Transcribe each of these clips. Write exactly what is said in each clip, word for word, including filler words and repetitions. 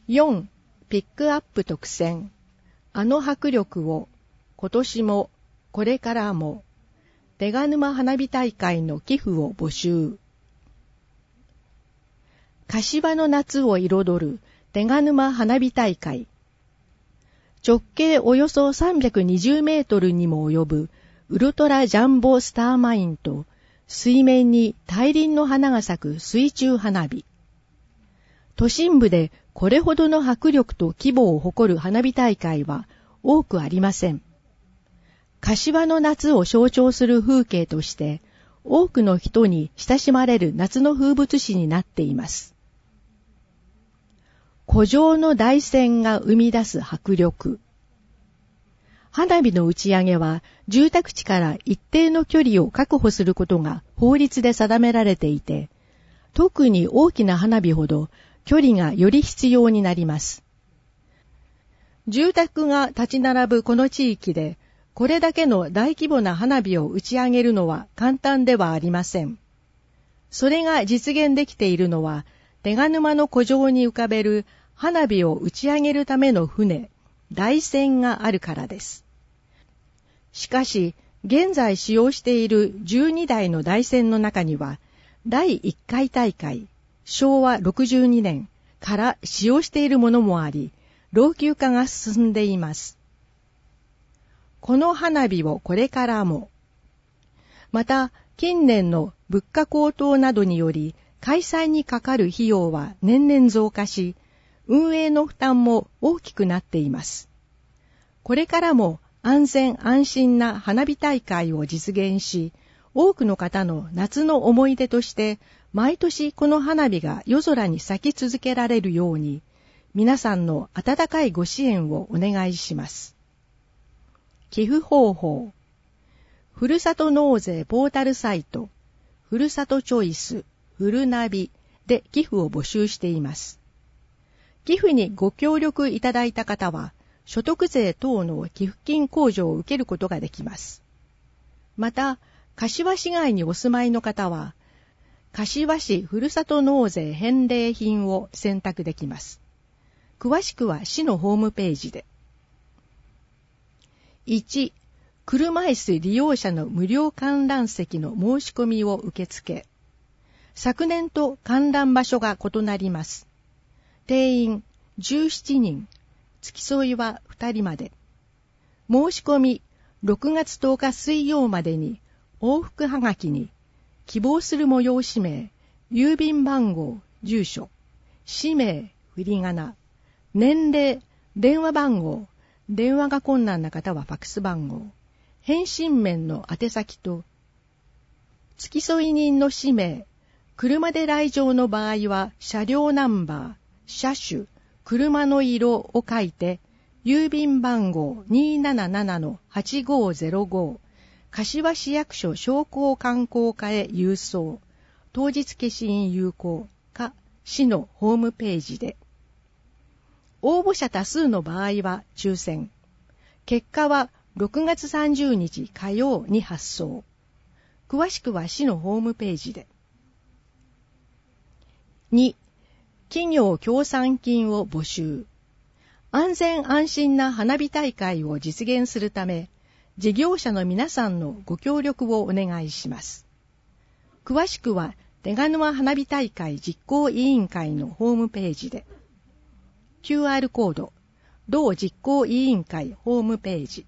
よん. ピックアップ特選。あの迫力を、今年も、これからも、手賀沼花火大会の寄付を募集。柏の夏を彩る手賀沼花火大会。直径およそさんびゃくにじゅうメートルにも及ぶウルトラジャンボスターマインと、水面に大輪の花が咲く水中花火。都心部でこれほどの迫力と規模を誇る花火大会は多くありません。柏の夏を象徴する風景として、多くの人に親しまれる夏の風物詩になっています。湖上の台船が生み出す迫力。花火の打ち上げは住宅地から一定の距離を確保することが法律で定められていて、特に大きな花火ほど距離がより必要になります。住宅が立ち並ぶこの地域で、これだけの大規模な花火を打ち上げるのは簡単ではありません。それが実現できているのは、手賀沼の湖上に浮かべる花火を打ち上げるための船、台船があるからです。しかし、現在使用しているじゅうにだいの台船の中には、だいいっかい大会、しょうわろくじゅうにねんから使用しているものもあり、老朽化が進んでいます。この花火をこれからも。また、近年の物価高騰などにより、開催にかかる費用は年々増加し、運営の負担も大きくなっています。これからも安全安心な花火大会を実現し、多くの方の夏の思い出として、毎年この花火が夜空に咲き続けられるように、皆さんの温かいご支援をお願いします。寄付方法。ふるさと納税ポータルサイト、ふるさとチョイス、ふるなびで寄付を募集しています。寄付にご協力いただいた方は、所得税等の寄付金控除を受けることができます。また、柏市外にお住まいの方は、柏市ふるさと納税返礼品を選択できます。詳しくは市のホームページで。いち. 車椅子利用者の無料観覧席の申し込みを受付。昨年と観覧場所が異なります。定員じゅうななにん、付き添いはふたりまで。申し込みろくがつとおか水曜までに往復はがきに希望する催し名、郵便番号、住所、氏名、振り仮名、年齢、電話番号、電話が困難な方はファクス番号、返信面の宛先と、付き添い人の氏名、車で来場の場合は車両ナンバー、車種、車の色を書いて、郵便番号 にーなななのはちごーぜろご、柏市役所商工観光課へ郵送、当日消印有効か市のホームページで。応募者多数の場合は抽選。結果はろくがつさんじゅうにち火曜に発送。詳しくは市のホームページで。に. 企業協賛金を募集。安全安心な花火大会を実現するため、事業者の皆さんのご協力をお願いします。詳しくは手賀沼花火大会実行委員会のホームページで。キューアール コード、同実行委員会ホームページ。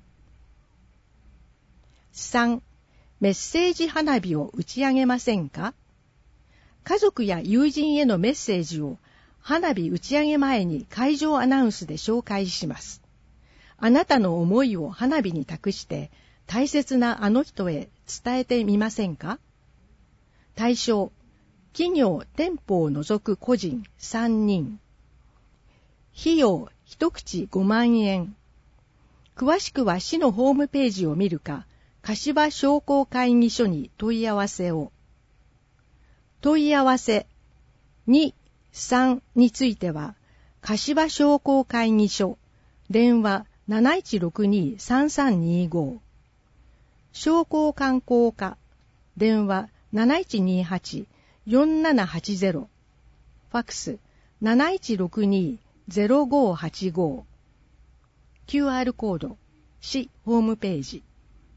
さん. メッセージ花火を打ち上げませんか？家族や友人へのメッセージを花火打ち上げ前に会場アナウンスで紹介します。あなたの思いを花火に託して大切なあの人へ伝えてみませんか？対象、企業・店舗を除く個人さんにん。費用一口ごまんえん。詳しくは市のホームページを見るか、柏商工会議所に問い合わせを。問い合わせに、さんについては、柏商工会議所、電話なないちろくにーさんさんにーご。商工観光課、電話なないちにーはちよんななはちゼロ。ファックスなないちろくにーゼロごーはちご。キューアール コード、市ホームページ。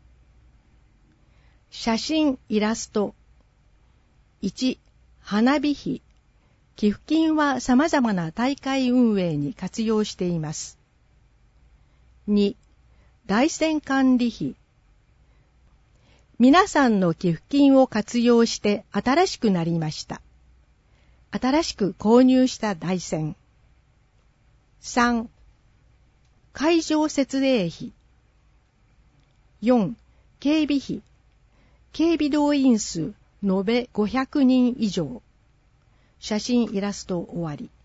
写真、イラスト。いち、花火費。寄付金は様々な大会運営に活用しています。に、台船管理費。皆さんの寄付金を活用して新しくなりました。新しく購入した台船。さん、会場設営費。よん、警備費。警備動員数延べごひゃくにん以上。写真イラスト終わり。